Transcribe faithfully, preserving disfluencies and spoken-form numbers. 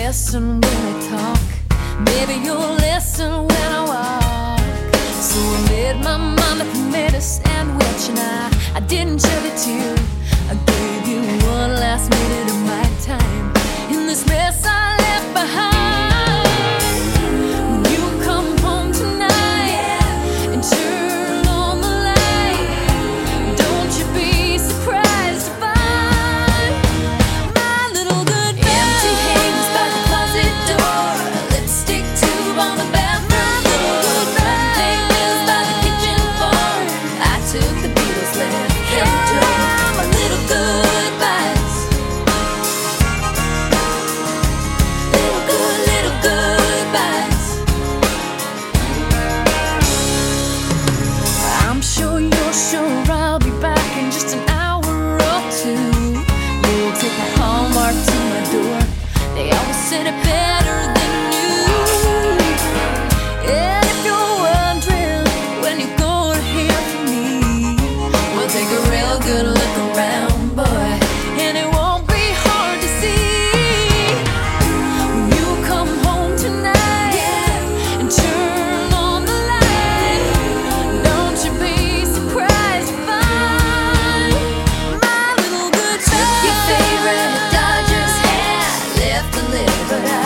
listen when I talk. Maybe you'll listen when I walk. So I made my mama commit a sandwich, and I, I didn't shove it to you. I gave you one last minute of my time in this mess I left behind. When you come home tonight and turn on the light, don't you be surprised to find my little good bag. Empty hands by the closet door, lipstick tube on the bathroom floor, fingers by the kitchen floor. I took the Beatles, left them to my little goodbyes. Little good, little goodbyes. I'm sure you're sure I'll be back in just an hour or two. You'll take a Hallmark to my door. They always said it better than you. And if you're wondering when you're gonna hear from me, we'll take a real good look around, boy, and it won't be hard to see. When you come home tonight and turn on the light, don't you be surprised to find my little good bag. Took your favorite Dodgers hat, left the lid, but I